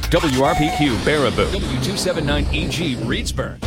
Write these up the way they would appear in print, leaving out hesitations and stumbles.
WRPQ Baraboo, W279EG Reedsburg.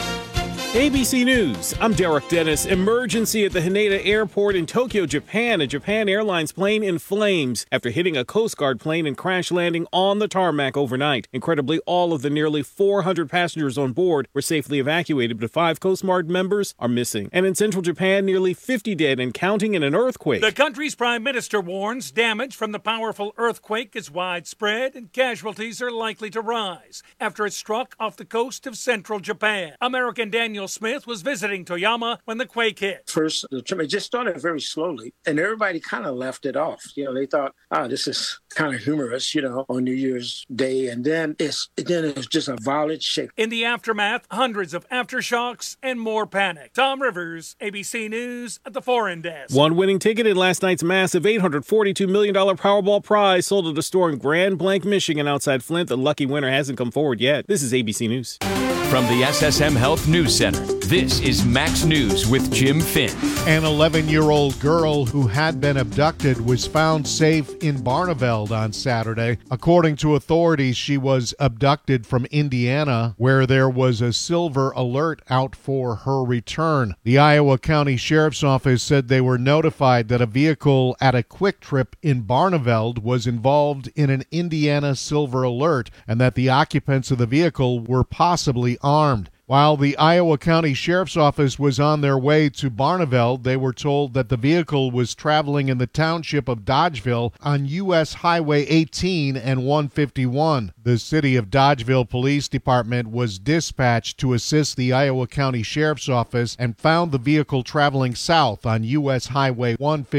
ABC News, I'm Derek Dennis. Emergency at the Haneda Airport in Tokyo, Japan. A Japan Airlines plane in flames after hitting a Coast Guard plane and crash landing on the tarmac overnight. Incredibly, all of the nearly 400 passengers on board were safely evacuated, but 5 Coast Guard members are missing. And in central Japan, nearly 50 dead and counting in an earthquake. The country's prime minister warns damage from the powerful earthquake is widespread and casualties are likely to rise after it struck off the coast of central Japan. American Daniel Smith was visiting Toyama when the quake hit. First, it just started very slowly, and everybody kind of left it off. They thought, this is kind of humorous, on New Year's Day, and then it's just a violent shake. In the aftermath, hundreds of aftershocks and more panic. Tom Rivers, ABC News at the Foreign Desk. One winning ticket in last night's massive $842 million Powerball prize sold at a store in Grand Blanc, Michigan outside Flint. The lucky winner hasn't come forward yet. This is ABC News. From the SSM Health News Center, this is Max News with Jim Finn. An 11-year-old girl who had been abducted was found safe in Barneveld on Saturday. According to authorities, she was abducted from Indiana, where there was a silver alert out for her return. The Iowa County Sheriff's Office said they were notified that a vehicle at a Quick Trip in Barneveld was involved in an Indiana silver alert and that the occupants of the vehicle were possibly armed. While the Iowa County Sheriff's Office was on their way to Barneveld, they were told that the vehicle was traveling in the township of Dodgeville on U.S. Highway 18 and 151. The City of Dodgeville Police Department was dispatched to assist the Iowa County Sheriff's Office and found the vehicle traveling south on U.S. Highway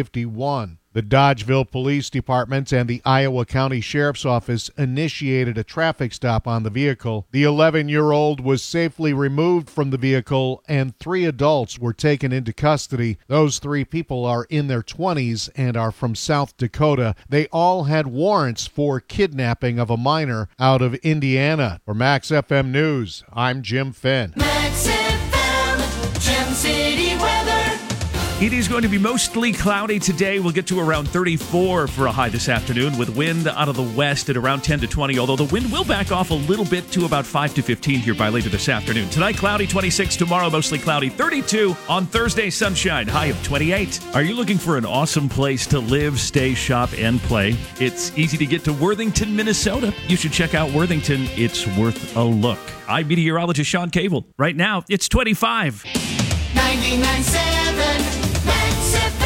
151. The Dodgeville Police Department and the Iowa County Sheriff's Office initiated a traffic stop on the vehicle. The 11-year-old was safely removed from the vehicle, and 3 adults were taken into custody. Those 3 people are in their 20s and are from South Dakota. They all had warrants for kidnapping of a minor out of Indiana. For Max FM News, I'm Jim Finn. Max FM, Gem City weather. It is going to be mostly cloudy today. We'll get to around 34 for a high this afternoon with wind out of the west at around 10 to 20, although the wind will back off a little bit to about 5 to 15 here by later this afternoon. Tonight, cloudy, 26. Tomorrow, mostly cloudy, 32. On Thursday, sunshine, high of 28. Are you looking for an awesome place to live, stay, shop, and play? It's easy to get to Worthington, Minnesota. You should check out Worthington. It's worth a look. I'm meteorologist Sean Cable. Right now, it's 25. 99.7 Max FM.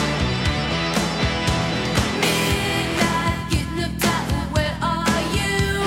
Midnight, getting up tight, where are you?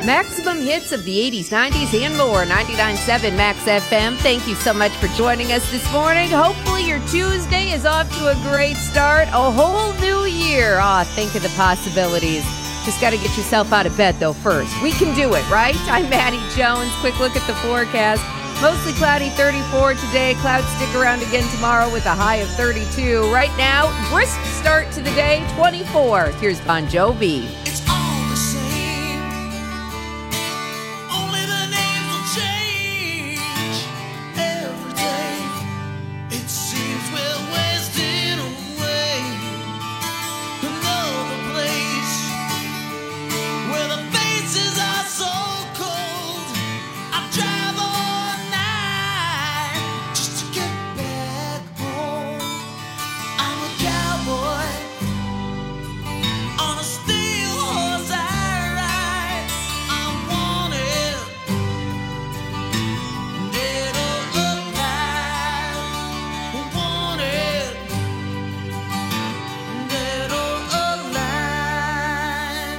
Maximum hits of the 80s, 90s, and more. 99.7 Max FM. Thank you so much for joining us this morning. Hopefully your Tuesday is off to a great start. A whole new year. Think of the possibilities. Just got to get yourself out of bed, though, first. We can do it, right? I'm Maddie Jones. Quick look at the forecast. Mostly cloudy, 34 today. Clouds stick around again tomorrow with a high of 32. Right now, brisk start to the day, 24. Here's Bon Jovi. It's all the same. Only the names will change every day. It seems we're wasting away. Another place where the faces are so cold. I drive all night just to get back home. I'm a cowboy on a steel horse I ride. I'm wanted, dead or alive. Wanted, dead or alive.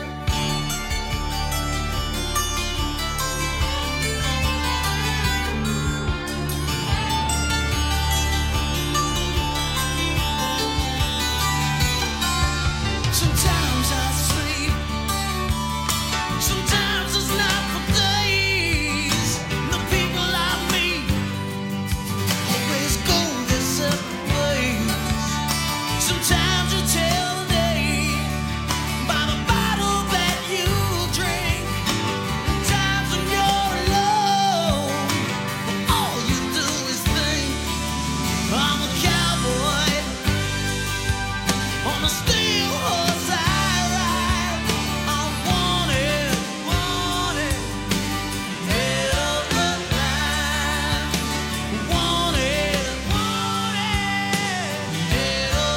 Sometimes I sleep, sometimes it's not for days. The people I meet always go their separate ways. Sometimes you tell the day by the bottle that you drink. Times when you're alone, all you do is think. I'm a cowboy on a steel horse I ride. I'm wanted, wanted, dead or alive. Wanted, wanted, dead or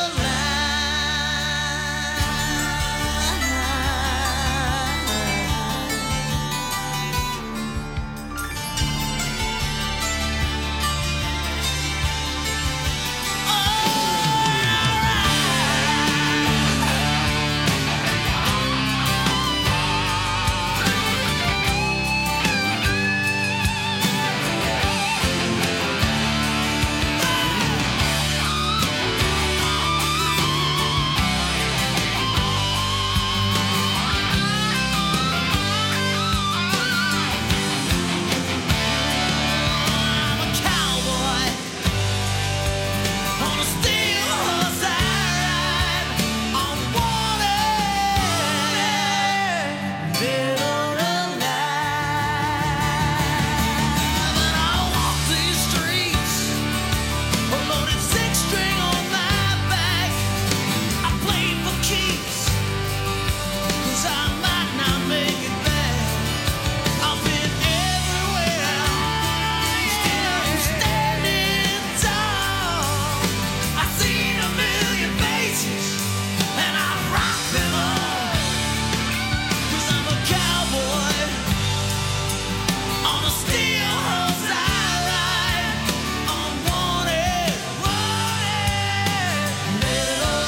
I'm a cowboy on a steel horse I ride. I'm wanted, dead or alive. And I walk these streets, a loaded six-string on my back. I play for keeps, 'cause I might not make it back. I've been everywhere, still I'm standing tall. I've seen a million faces, and I rock them all. 'Cause I'm a cowboy on a steel horse I ride. I'm wanted, wanted, dead or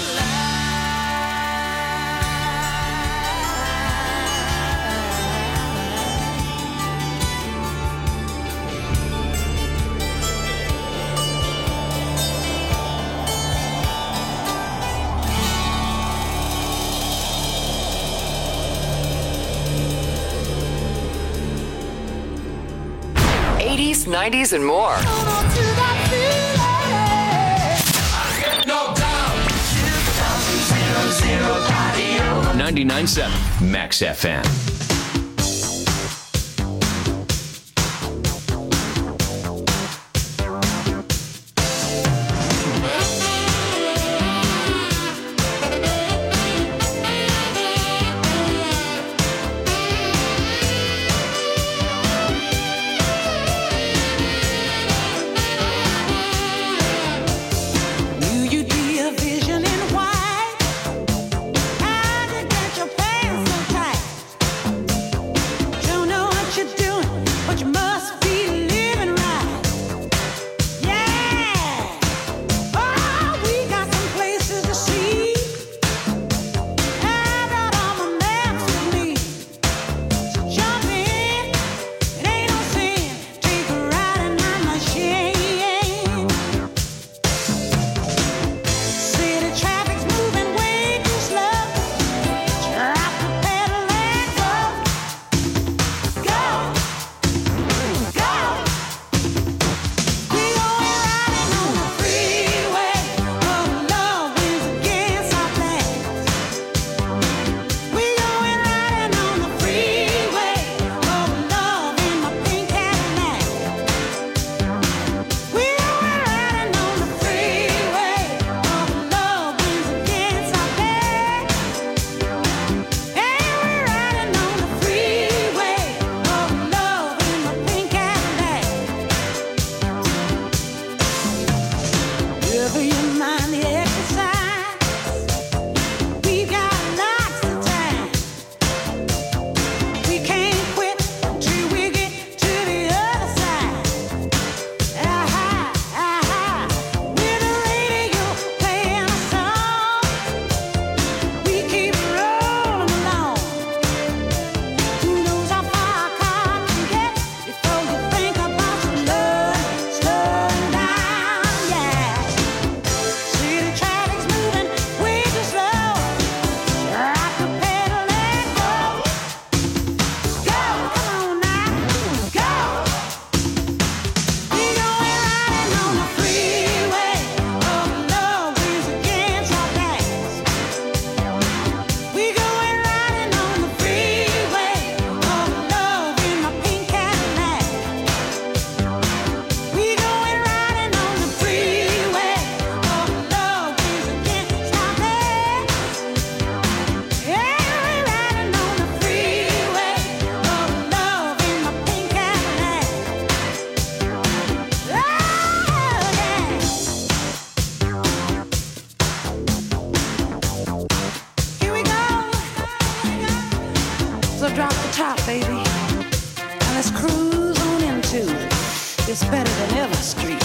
alive. 80s, 90s, and more. 99.7 Max FM. Knew you'd be a vision in white. How to get your pants so tight? top, baby. Now let's cruise on into It's Better Than Ever Street.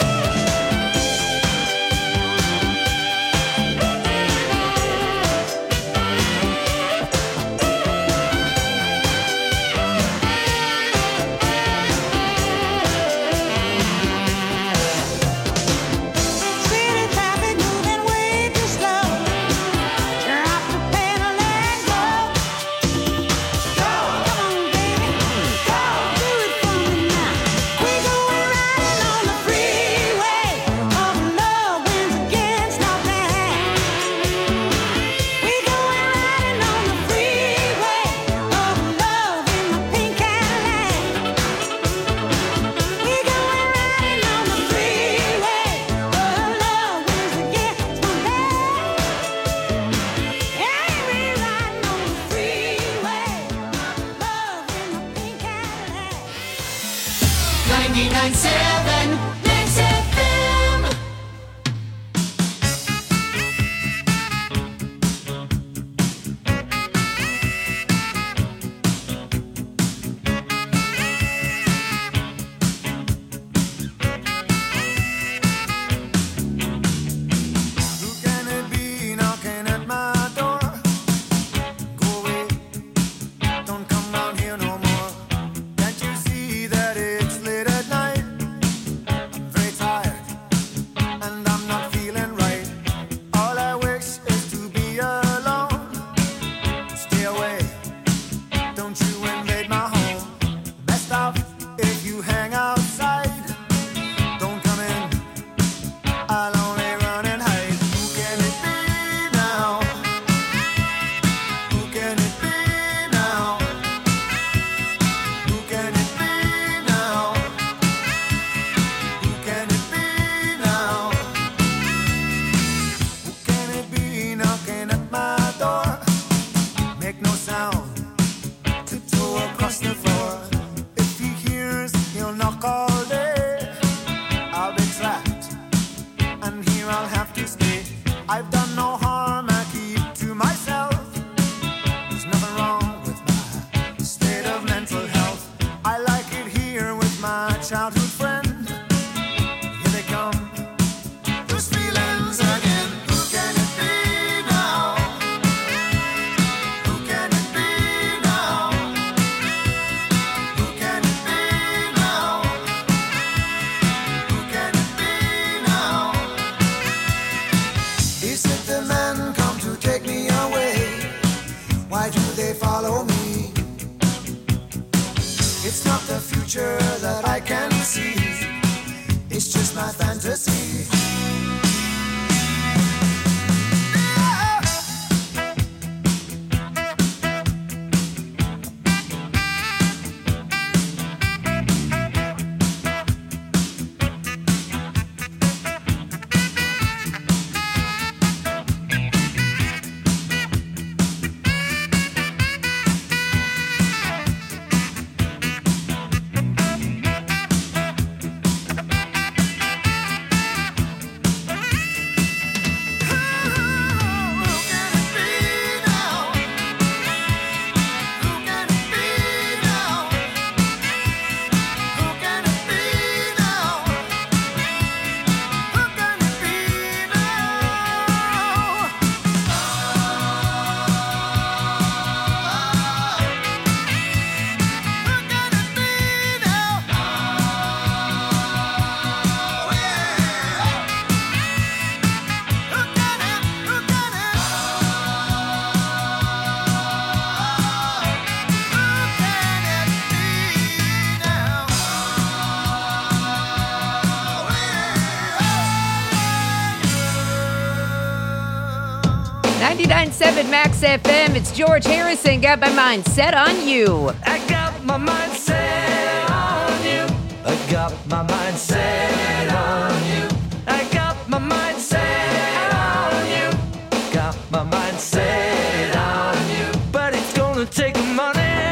Max FM, it's George Harrison. Got my mind set on you. I got my mind set on you. I got my mind set on you. I got my mind set on you. Got my mind set on you. But it's gonna take money,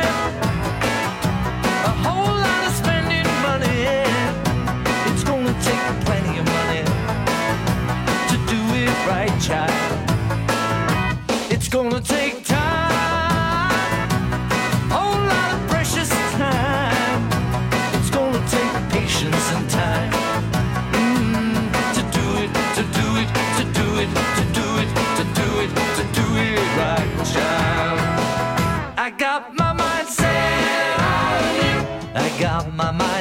a whole lot of spending money. It's gonna take plenty of money to do it right, child. It's gonna take time, whole lot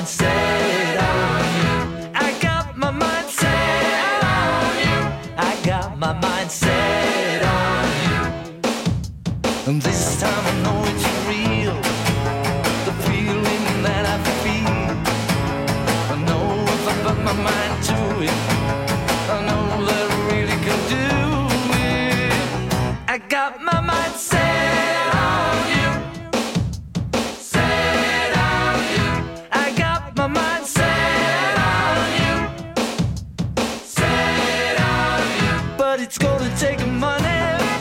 mind set on you. I got my mind set on you. I got my mind set on you. And this time I know it's real. The feeling that I feel. I know if I put my mind to it, I know that I really can do it. I got my mind set on you. Set on you. I got my mind set on you. Set on you. But it's gonna take money.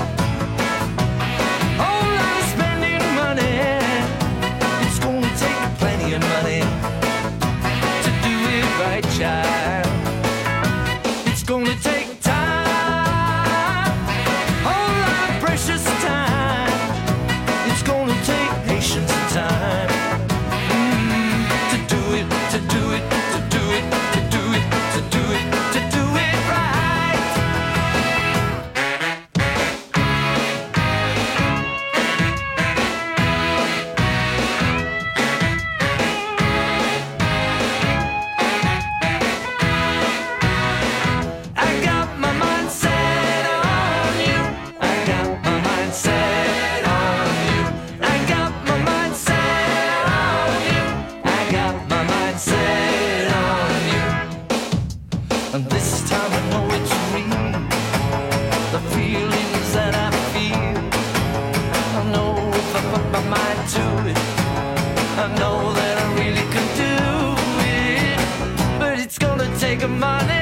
Whole lot of spending money. It's gonna take plenty of money to do it right, child. It's gonna take time, whole lot of precious time. It's gonna take patience and time to do it, to do it, to do it, to do it, to do it, to do it right. I got my mind set on you. I got my mind set on you. I got my mind set on you. I got my mind set on you. And this time I know it's real. The feelings that I feel. I know if I put my mind to it, I know that I really can do it. But it's gonna take money.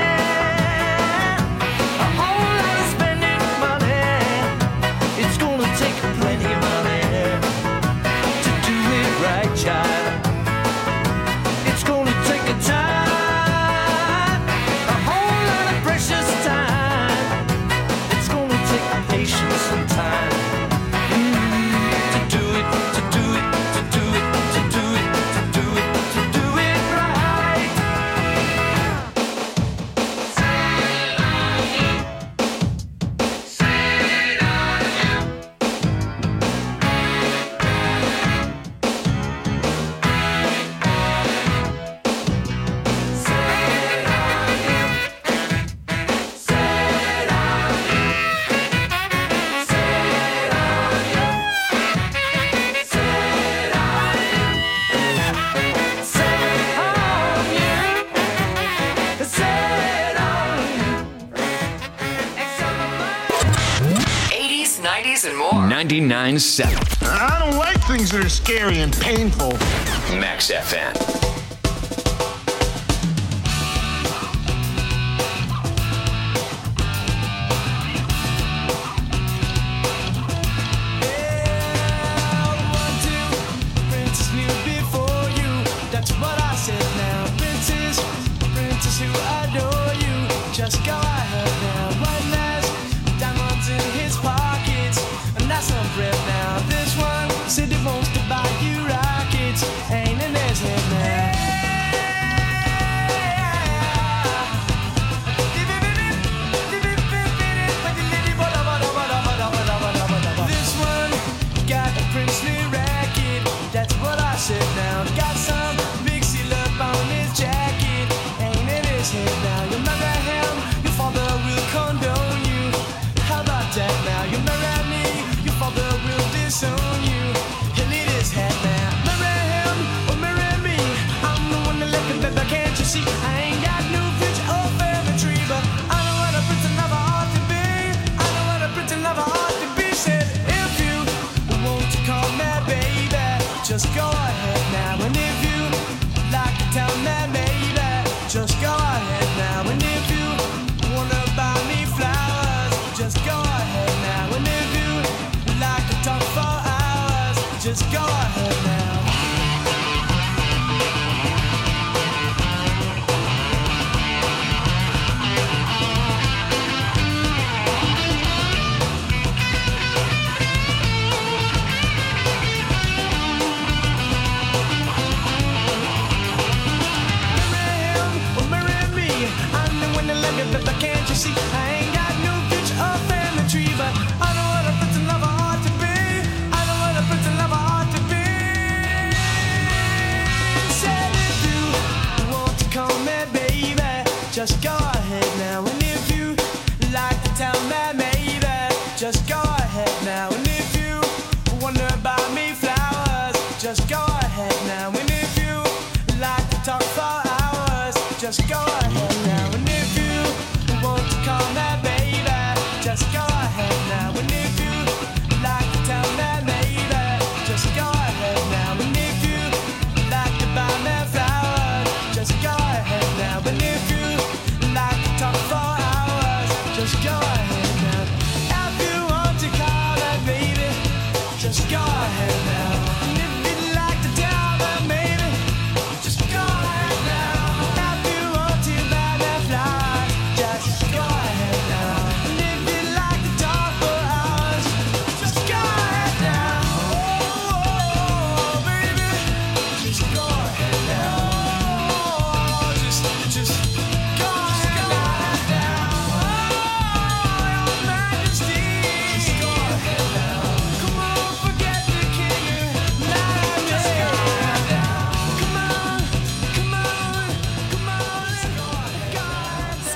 A whole lot of spending money. It's gonna take plenty of money to do it right, child. It's gonna take a time, a whole lot of precious time. It's gonna take patience and time to do it, to do it, to do it, to do it, to do it, to do it right. Set on you. 80s, 90s, and more. 99.7 I don't like things that are scary and painful. Max FM. Princess knew before you. That's what I said now. Princess, princess who adore you. Just go ahead now. One last diamonds in his pockets, and that's some bread now. This one said he wants to buy you rockets. Ain't in his head now. This one got a princely racket. That's what I said now. Got some big seal up on his jacket. Ain't in his head now. You marry him, your father will condone you. How about that now? You marry me, your father will disown you. He'll eat his head now. Marry him or marry me. I'm the one that left him, baby, can't you see? I ain't got no future or family tree, but I know what a prince never ought to be. I know what a prince never ought to be. Said if you want to call me baby, just go ahead now. And if you like to tell me maybe, just go ahead now. And if you wanna buy me flowers, just go ahead now. And if you like to talk for hours, just go ahead now. I know what a prince and lover ought to be. I know what a prince and lover ought to be.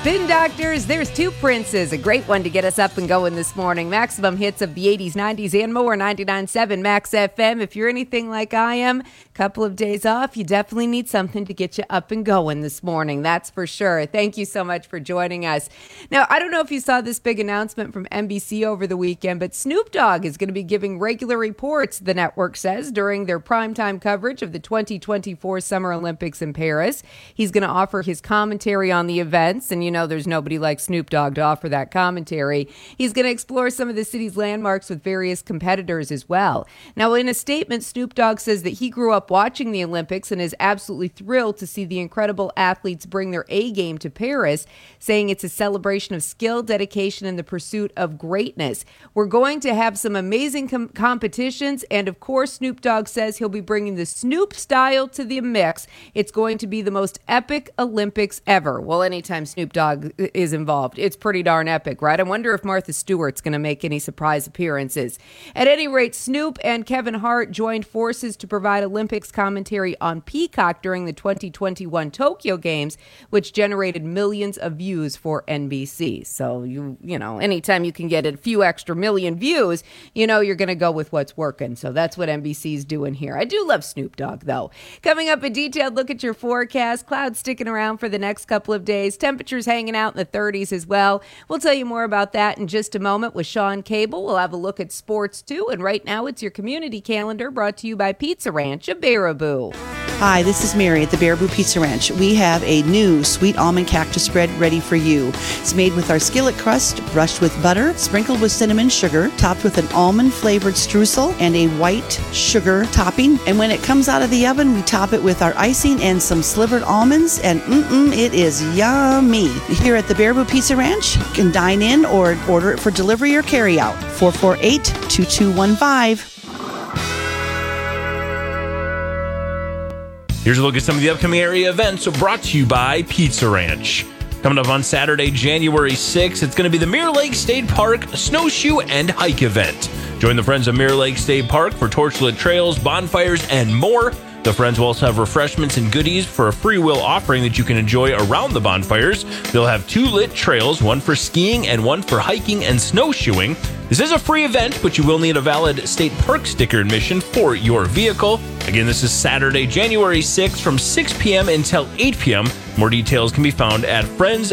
Spin Doctors, there's two Princes. A great one to get us up and going this morning. Maximum hits of the 80s, 90s, and more. 99.7 Max FM. If you're anything like I am, couple of days off, you definitely need something to get you up and going this morning. That's for sure. Thank you so much for joining us. Now, I don't know if you saw this big announcement from NBC over the weekend, but Snoop Dogg is going to be giving regular reports, the network says, during their primetime coverage of the 2024 Summer Olympics in Paris. He's going to offer his commentary on the events, and you know there's nobody like Snoop Dogg to offer that commentary. He's going to explore some of the city's landmarks with various competitors as well. Now, in a statement, Snoop Dogg says that he grew up watching the Olympics and is absolutely thrilled to see the incredible athletes bring their A game to Paris, saying it's a celebration of skill, dedication, and the pursuit of greatness. We're going to have some amazing competitions, and of course, Snoop Dogg says he'll be bringing the Snoop style to the mix. It's going to be the most epic Olympics ever. Well, anytime Snoop Dogg is involved, it's pretty darn epic, right? I wonder if Martha Stewart's going to make any surprise appearances. At any rate, Snoop and Kevin Hart joined forces to provide Olympics commentary on Peacock during the 2021 Tokyo Games, which generated millions of views for NBC. So, you know, anytime you can get a few extra million views, you know you're going to go with what's working. So that's what NBC's doing here. I do love Snoop Dogg, though. Coming up, a detailed look at your forecast. Clouds sticking around for the next couple of days. Temperatures hanging out in the 30s as well. We'll tell you more about that in just a moment with Sean Cable. We'll have a look at sports, too. And right now, it's your community calendar brought to you by Pizza Ranch of Baraboo. Hi, this is Mary at the Baraboo Pizza Ranch. We have a new sweet almond cactus spread ready for you. It's made with our skillet crust, brushed with butter, sprinkled with cinnamon sugar, topped with an almond-flavored streusel and a white sugar topping. And when it comes out of the oven, we top it with our icing and some slivered almonds, and it is yummy. Here at the Baraboo Pizza Ranch, you can dine in or order it for delivery or carry out. 448-2215. Here's a look at some of the upcoming area events brought to you by Pizza Ranch. Coming up on Saturday, January 6th, it's going to be the Mirror Lake State Park Snowshoe and Hike event. Join the Friends of Mirror Lake State Park for torchlit trails, bonfires, and more. The Friends will also have refreshments and goodies for a free will offering that you can enjoy around the bonfires. They'll have 2 lit trails, one for skiing and one for hiking and snowshoeing. This is a free event, but you will need a valid state park sticker admission for your vehicle. Again, this is Saturday, January 6th from 6 p.m. until 8 p.m. More details can be found at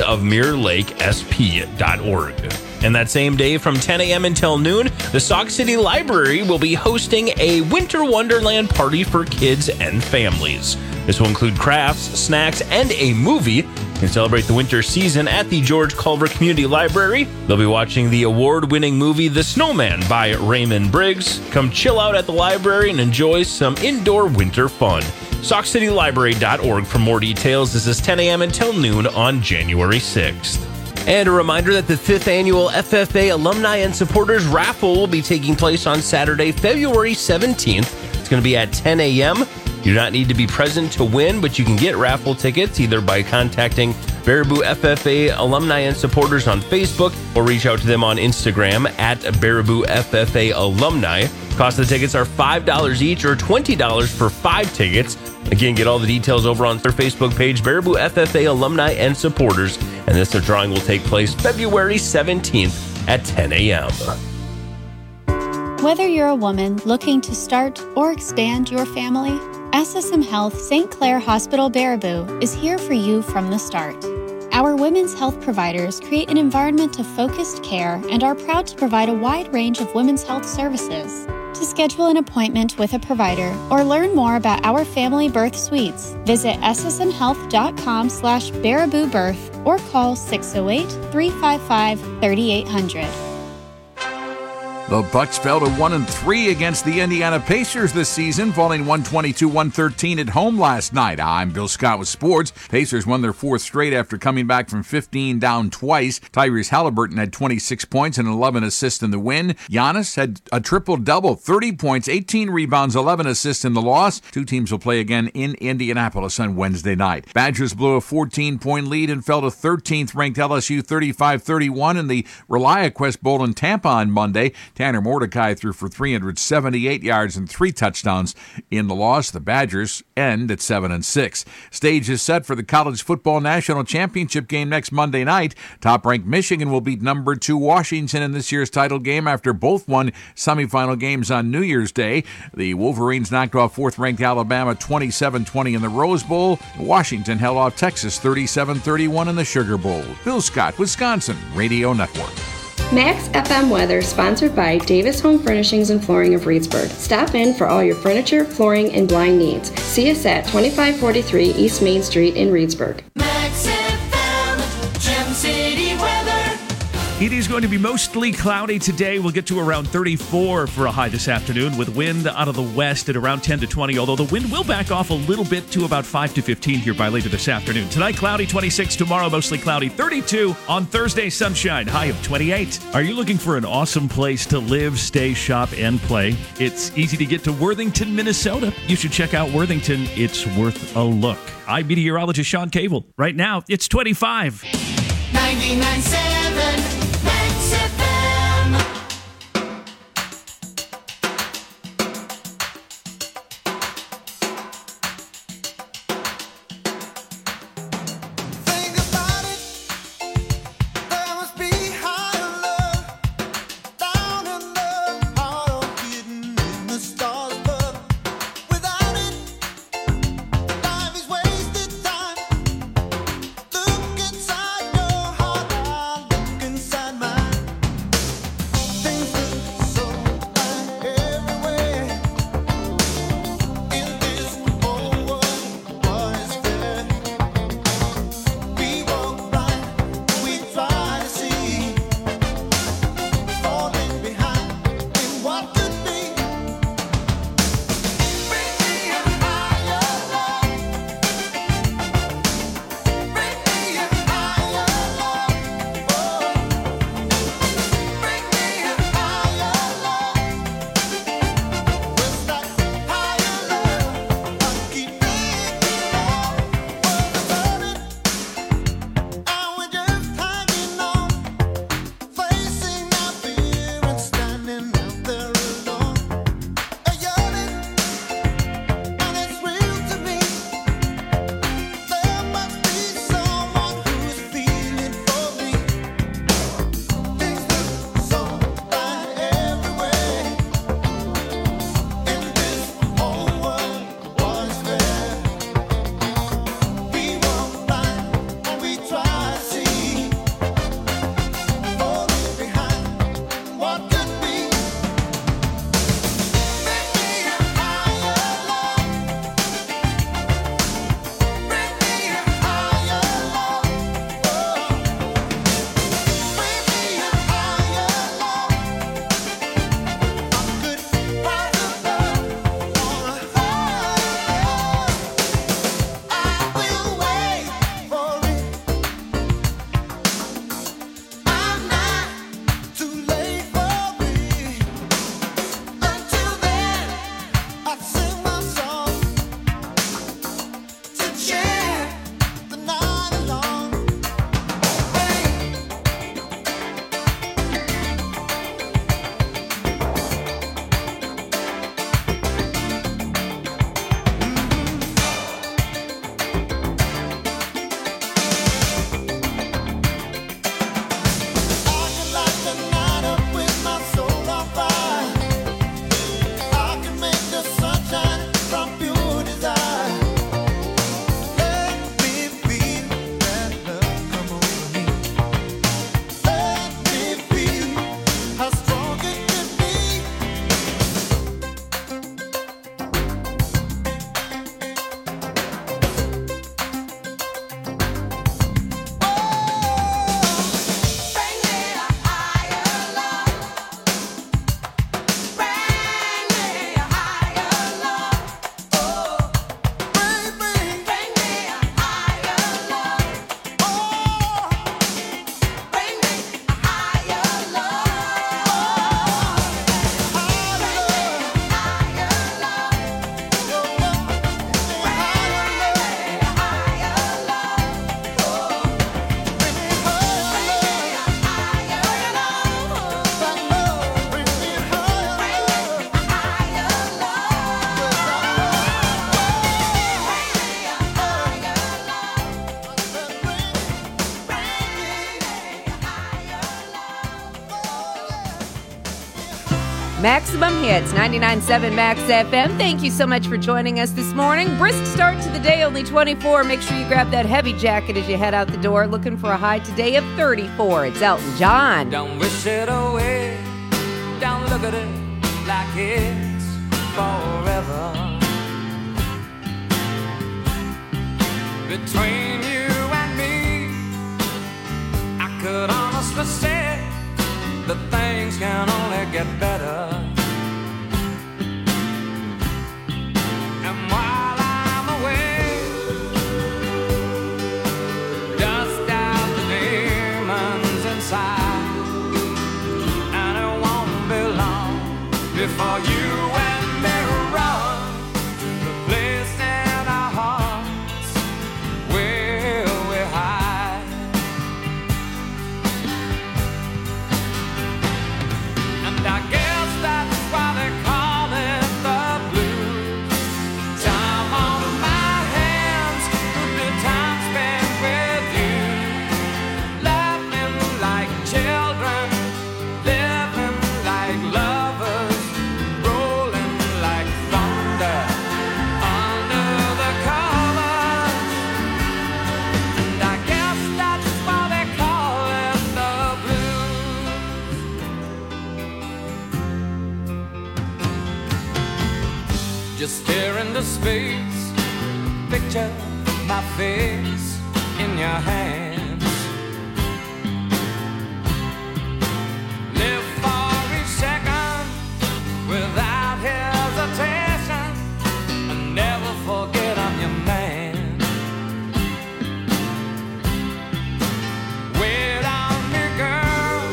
friendsofmirrorlakesp.org. And that same day from 10 a.m. until noon, the Sauk City Library will be hosting a Winter Wonderland party for kids and families. This will include crafts, snacks, and a movie. You can celebrate the winter season at the George Culver Community Library. They'll be watching the award-winning movie The Snowman by Raymond Briggs. Come chill out at the library and enjoy some indoor winter fun. SaukCityLibrary.org for more details. This is 10 a.m. until noon on January 6th. And a reminder that the 5th annual FFA Alumni and Supporters Raffle will be taking place on Saturday, February 17th. It's going to be at 10 a.m. You do not need to be present to win, but you can get raffle tickets either by contacting Baraboo FFA Alumni and Supporters on Facebook or reach out to them on Instagram at Baraboo FFA Alumni. Cost of the tickets are $5 each or $20 for 5 tickets. Again, get all the details over on their Facebook page, Baraboo FFA Alumni and Supporters. And this drawing will take place February 17th at 10 a.m. Whether you're a woman looking to start or expand your family, SSM Health St. Clair Hospital Baraboo is here for you from the start. Our women's health providers create an environment of focused care and are proud to provide a wide range of women's health services. To schedule an appointment with a provider or learn more about our family birth suites, visit ssmhealth.com/Baraboobirth or call 608-355-3800. The Bucks fell to 1-3 against the Indiana Pacers this season, falling 122-113 at home last night. I'm Bill Scott with sports. Pacers won their 4th straight after coming back from 15 down twice. Tyrese Halliburton had 26 points and 11 assists in the win. Giannis had a triple-double, 30 points, 18 rebounds, 11 assists in the loss. 2 teams will play again in Indianapolis on Wednesday night. Badgers blew a 14-point lead and fell to 13th-ranked LSU 35-31 in the ReliaQuest Bowl in Tampa on Monday. Tanner Mordecai threw for 378 yards and 3 touchdowns in the loss. The Badgers end at 7-6. Stage is set for the College Football National Championship game next Monday night. Top-ranked Michigan will beat number 2 Washington in this year's title game after both won semifinal games on New Year's Day. The Wolverines knocked off 4th-ranked Alabama 27-20 in the Rose Bowl. Washington held off Texas 37-31 in the Sugar Bowl. Bill Scott, Wisconsin Radio Network. Max FM weather sponsored by Davis Home Furnishings and Flooring of Reedsburg. Stop in for all your furniture, flooring, and blind needs. See us at 2543 East Main Street in Reedsburg. Max FM, Gem City weather. It is going to be mostly cloudy today. We'll get to around 34 for a high this afternoon with wind out of the west at around 10 to 20, although the wind will back off a little bit to about 5 to 15 here by later this afternoon. Tonight, cloudy, 26. Tomorrow, mostly cloudy, 32. On Thursday, sunshine, high of 28. Are you looking for an awesome place to live, stay, shop, and play? It's easy to get to Worthington, Minnesota. You should check out Worthington. It's worth a look. I'm meteorologist Sean Cable. Right now, it's 25. 99.7 Max FM. Think about it. There must be higher love down in the heart of hidden in the stars above. Without it, life is wasted time. Look inside your heart and maximum hits. 99.7 Max FM. Thank you so much for joining us this morning. Brisk start to the day, only 24. Make sure you grab that heavy jacket as you head out the door. Looking for a high today of 34. It's Elton John. Don't wish it away. Don't look at it like it's forever. Between you and me, I could honestly say that things can only get better. And while I'm away, dust out the demons inside, and it won't be long before you and me run the place in our hearts where we hide. And I guess that's why they call it the blues. Time on my hands, good time spent with you, laughing like children, living like lovers, rolling like thunder under the covers. And I guess that's why they call it the blues. Just stare into space, picture my face in your hands. Live for each second without hesitation, and never forget I'm your man. Wait on me, girl.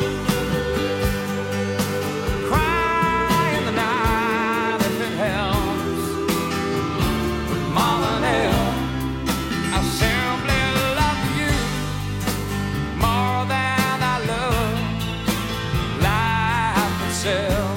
Cry in the night if it helps. But more than ever, I simply love you more than I love life itself.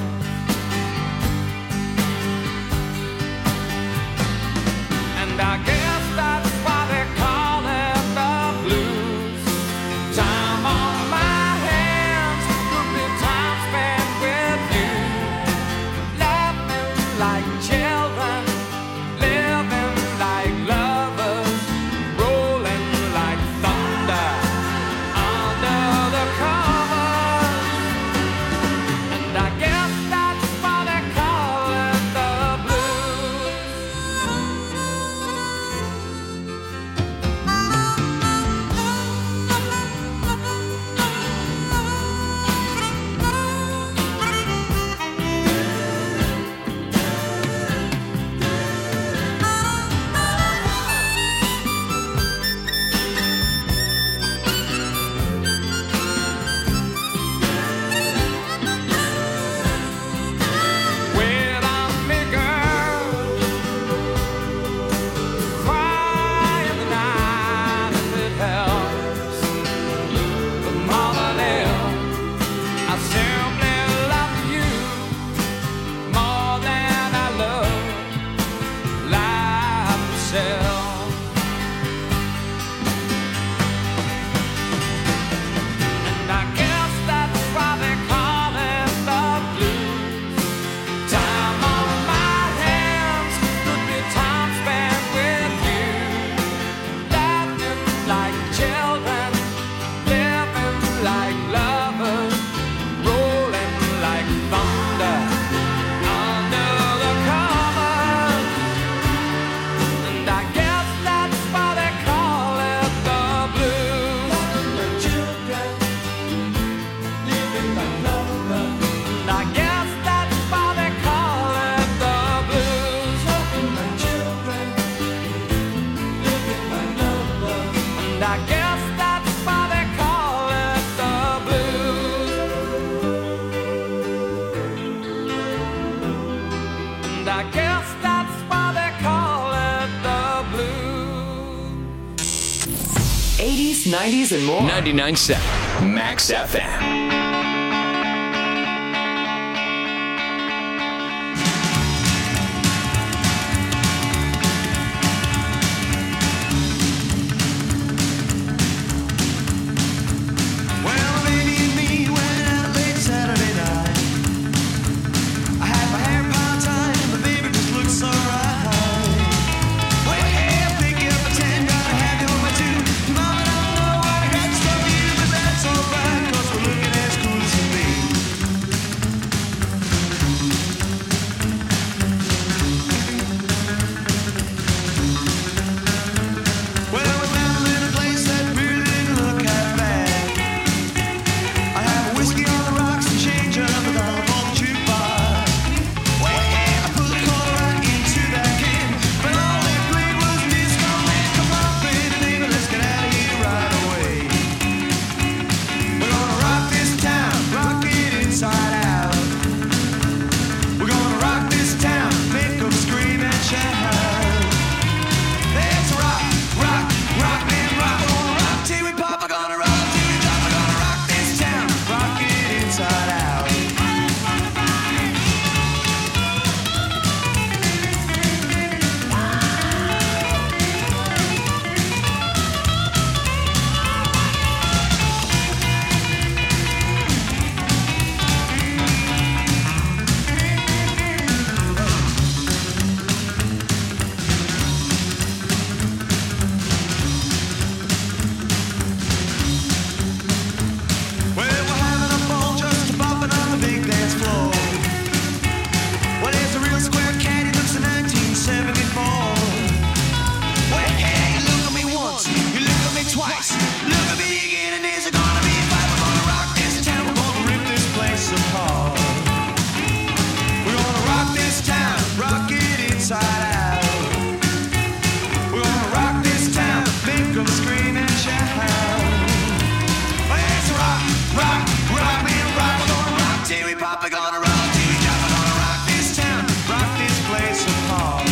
And I guess that's why they call it the blues. Time on my hands, could be time spent with you, laughing like children, living like lovers, rolling like thunder under the covers. And I guess that's why they call it the blues. Wait on me, girl. Cry in the night if it helps. But more than ever, I simply love you more than I love life itself. And I guess that's why they call it the blues. Time on my hands, could be time spent with you, laughing like children, living like lovers, rolling like thunder under the covers. And I guess that's why they call it the blues. Children, living like lovers. And I guess that's why they call it the blues. Children, living like lovers. And I guess that's why they call it the blues. And I guess that's why they call it the blues. 80s, 90s, and more. 99.7 Max FM. Well, lady and me went out late Saturday night. I had inside out. We're gonna rock this town, make them scream and shout. Let's rock, rock, rock, man, rock. We're gonna rock till we pop, we're gonna rock till we drop. We're gonna rock this town, rock this place apart.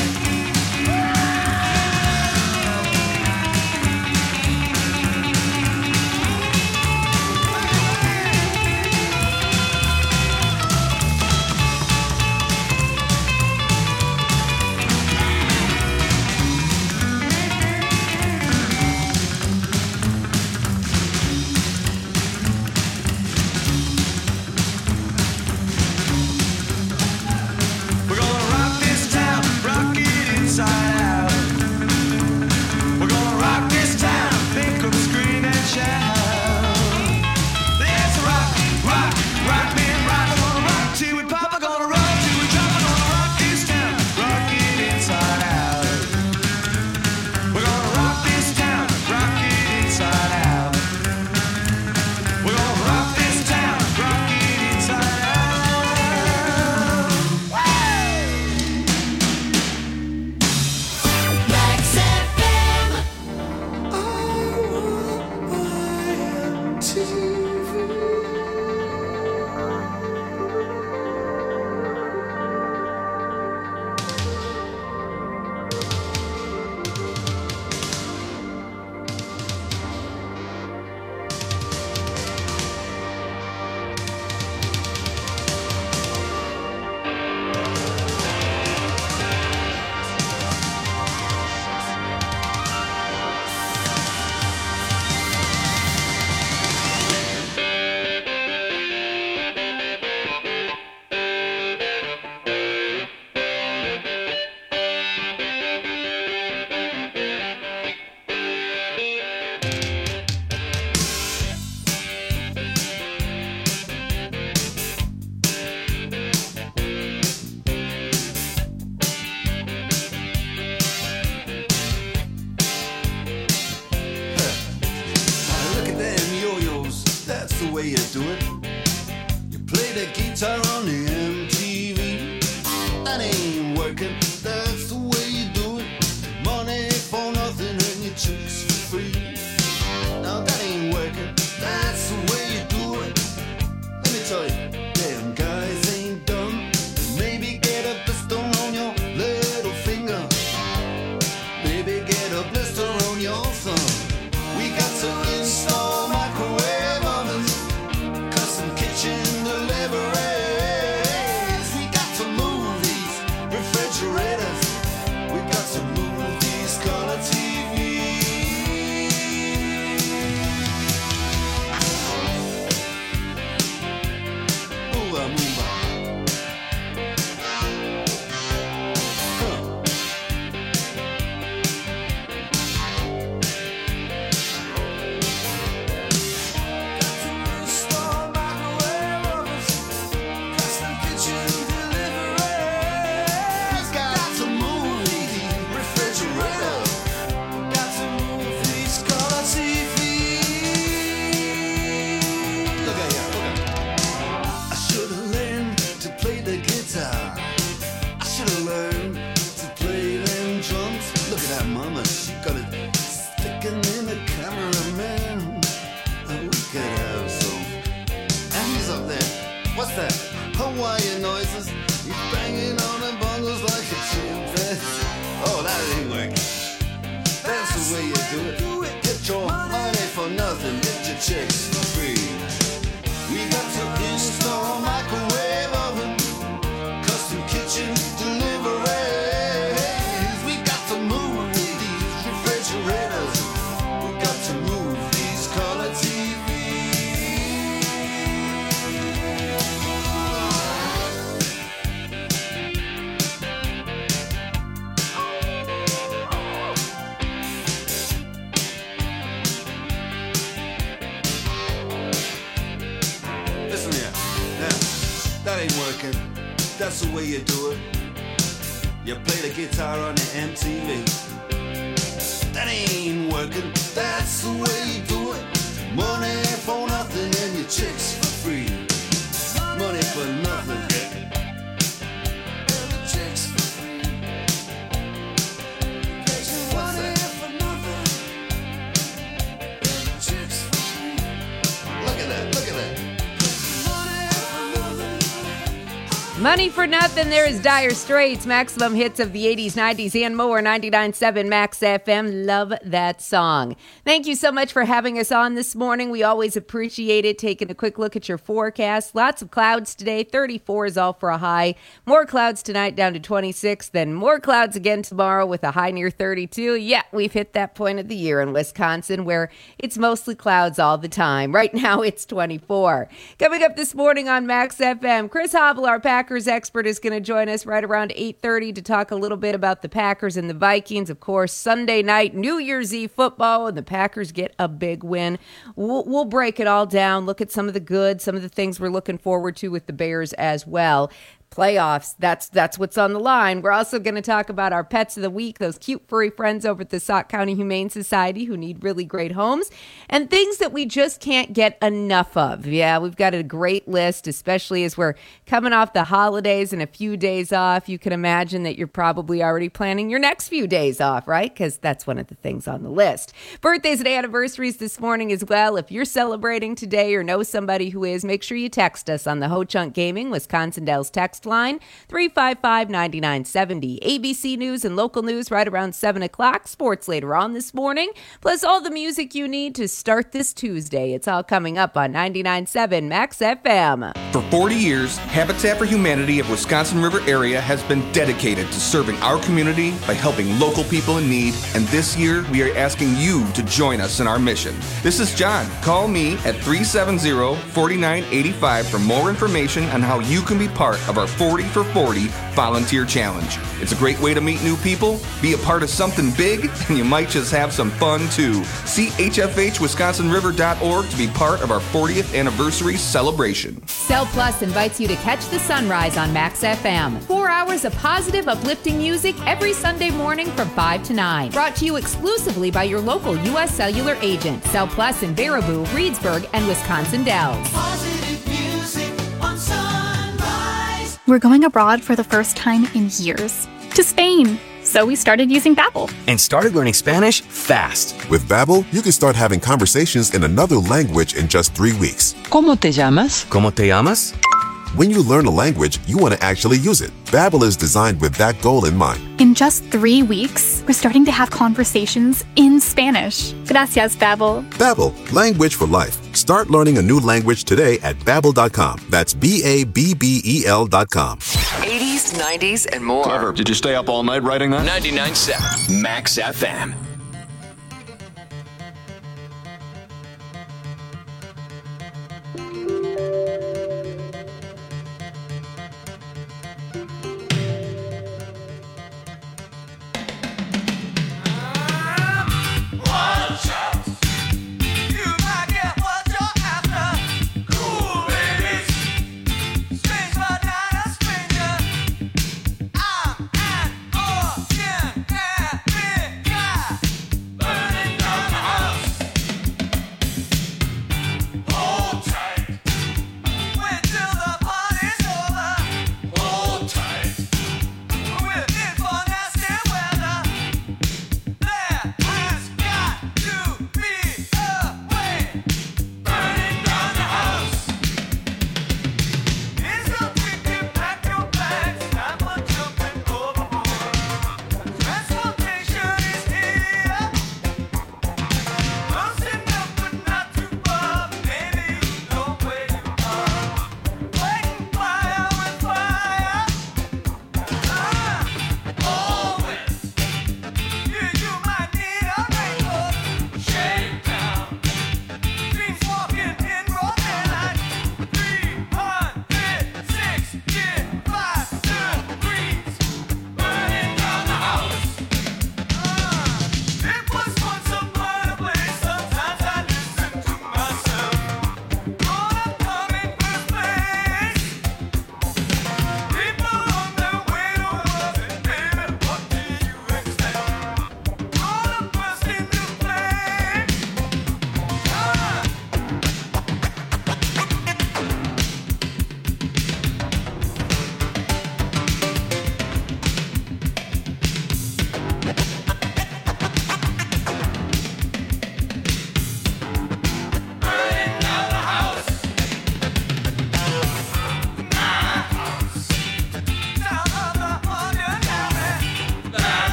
That's the way you do it. You play the guitar on the MTV. That ain't working. That's the way you do it. Money for nothing and your chicks for free. Money for nothing. And the chicks for free. Money for Nothing, there is Dire Straits, maximum hits of the 80s, 90s, and more. 99.7 Max FM. Love that song. Thank you so much for having us on this morning. We always appreciate it. Taking a quick look at your forecast. Lots of clouds today. 34 is all for a high. More clouds tonight, down to 26. Then more clouds again tomorrow with a high near 32. Yeah, we've hit that point of the year in Wisconsin where it's mostly clouds all the time. Right now it's 24. Coming up this morning on Max FM, Chris Hobble, our Packers expert, is going to join us right around 8:30 to talk a little bit about the Packers and the Vikings. Of course, Sunday night, New Year's Eve football, and the Packers get a big win. We'll break it all down, look at some of the good, some of the things we're looking forward to with the Bears as well. Playoffs, that's what's on the line. We're also going to talk about our pets of the week, those cute furry friends over at the Sauk County Humane Society who need really great homes, and things that we just can't get enough of. Yeah, we've got a great list, especially as we're coming off the holidays and a few days off. You can imagine that you're probably already planning your next few days off, right? Because that's one of the things on the list. Birthdays and anniversaries this morning as well. If you're celebrating today or know somebody who is, make sure you text us on the Ho Chunk Gaming Wisconsin Dells text line 355-9970. ABC News and local news right around 7 o'clock. Sports later on this morning. Plus all the music you need to start this Tuesday. It's all coming up on 99.7 Max FM. For 40 years, Habitat for Humanity of Wisconsin River area has been dedicated to serving our community by helping local people in need. And this year, we are asking you to join us in our mission. This is John. Call me at 370-4985 for more information on how you can be part of our 40 for 40 volunteer challenge. It's a great way to meet new people, be a part of something big, and you might just have some fun too. See hfhwisconsinriver.org to be part of our 40th anniversary celebration. Cell Plus invites you to catch the sunrise on Max FM. 4 hours of positive, uplifting music every Sunday morning from 5 to 9. Brought to you exclusively by your local U.S. Cellular agent. Cell Plus in Baraboo, Reedsburg, and Wisconsin Dells. Positive music on Sunrise. We're going abroad for the first time in years. To Spain. So we started using Babbel. And started learning Spanish fast. With Babbel, you can start having conversations in another language in just 3 weeks. ¿Cómo te llamas? ¿Cómo te llamas? When you learn a language, you want to actually use it. Babbel is designed with that goal in mind. In just 3 weeks, we're starting to have conversations in Spanish. Gracias, Babbel. Babbel, language for life. Start learning a new language today at Babbel.com. That's BABBEL.com. 80s, 90s, and more. Clever. Did you stay up all night writing that? 99.7 Max FM.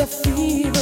the feeling.